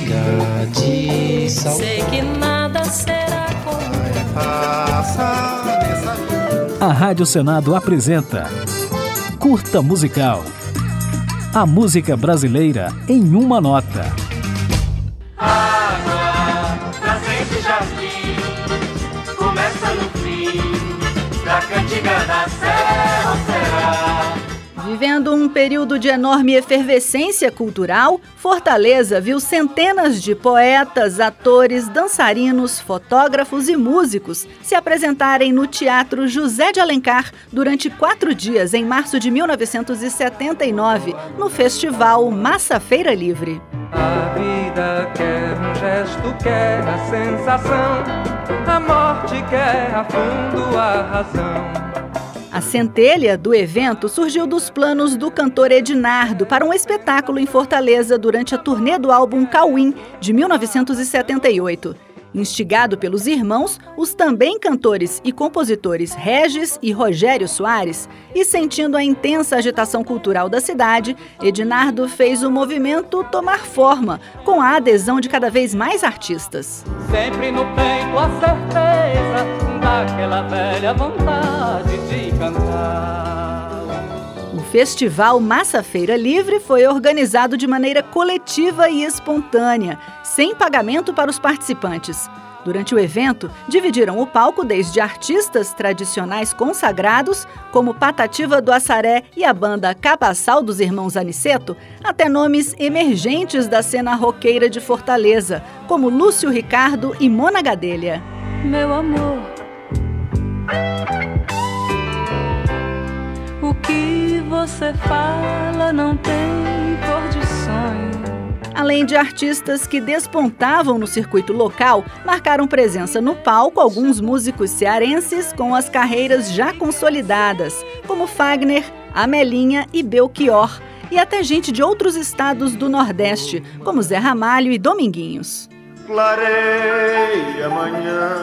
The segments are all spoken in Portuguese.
de sal. Sei que nada será como A Rádio Senado apresenta Curta Musical. A música brasileira em uma nota. Água, nascente jardim, começa no fim, da cantiga da serra será. Vivendo um período de enorme efervescência cultural, Fortaleza viu centenas de poetas, atores, dançarinos, fotógrafos e músicos se apresentarem no Teatro José de Alencar durante 4 dias em março de 1979, no festival Massa Feira Livre. A vida quer um gesto, quer a sensação, a morte quer a fundo a razão. A centelha do evento surgiu dos planos do cantor Ednardo para um espetáculo em Fortaleza durante a turnê do álbum Cauim, de 1978. Instigado pelos irmãos, os também cantores e compositores Regis e Rogério Soares, e sentindo a intensa agitação cultural da cidade, Ednardo fez o movimento tomar forma, com a adesão de cada vez mais artistas. Sempre no peito a certeza daquela velha vontade de cantar. O Festival Massa Feira Livre foi organizado de maneira coletiva e espontânea, sem pagamento para os participantes. Durante o evento, dividiram o palco desde artistas tradicionais consagrados, como Patativa do Assaré e a banda Cabaçal dos Irmãos Aniceto, até nomes emergentes da cena roqueira de Fortaleza, como Lúcio Ricardo e Mona Gadelha. meu amor. O que você fala não tem cor de sonho. Além de artistas que despontavam no circuito local, marcaram presença no palco alguns músicos cearenses com as carreiras já consolidadas, como Fagner, Amelinha e Belchior, e até gente de outros estados do Nordeste, como Zé Ramalho e Dominguinhos. Clareia amanhã,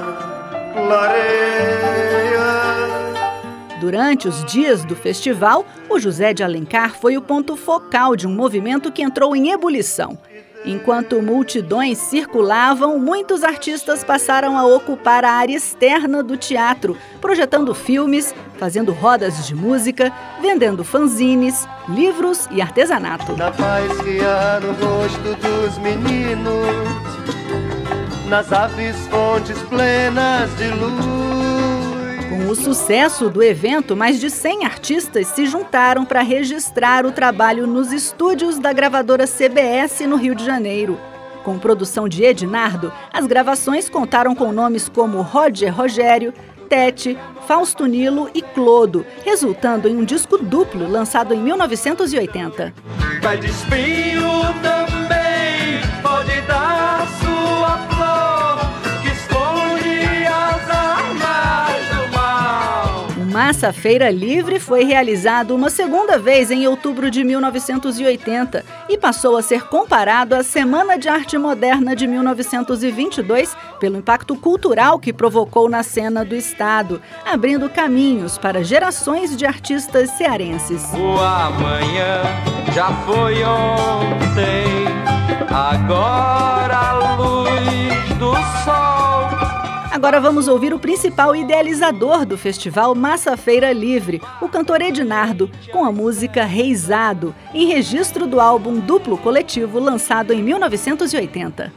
clareia. Durante os dias do festival, o José de Alencar foi o ponto focal de um movimento que entrou em ebulição. Enquanto multidões circulavam, muitos artistas passaram a ocupar a área externa do teatro, projetando filmes, fazendo rodas de música, vendendo fanzines, livros e artesanato. Na paz que há no rosto dos meninos, nas aves fontes plenas de luz. Com o sucesso do evento, mais de 100 artistas se juntaram para registrar o trabalho nos estúdios da gravadora CBS no Rio de Janeiro. Com produção de Ednardo, as gravações contaram com nomes como Roger Rogério, Tete, Fausto Nilo e Clodo, resultando em um disco duplo lançado em 1980. Pé de espinho também pode dar sua flor, que esconde as armas do mal. O Massa Feira Livre foi realizado uma segunda vez em outubro de 1980 e passou a ser comparado à Semana de Arte Moderna de 1922 pelo impacto cultural que provocou na cena do estado, abrindo caminhos para gerações de artistas cearenses. O amanhã já foi ontem, agora a luz do sol. Agora vamos ouvir o principal idealizador do festival Massa Feira Livre, o cantor Ednardo, com a música Reisado, em registro do álbum duplo coletivo lançado em 1980.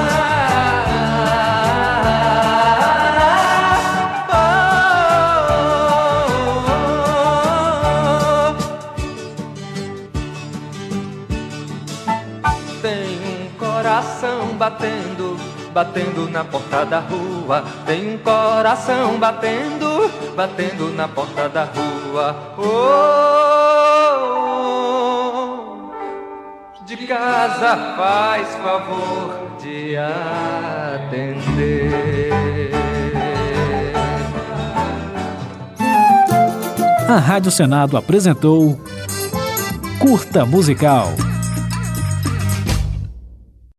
Tem um coração batendo, batendo na porta da rua. Tem um coração batendo, batendo na porta da rua. Oh, de casa faz favor de atender. A Rádio Senado apresentou Curta Musical.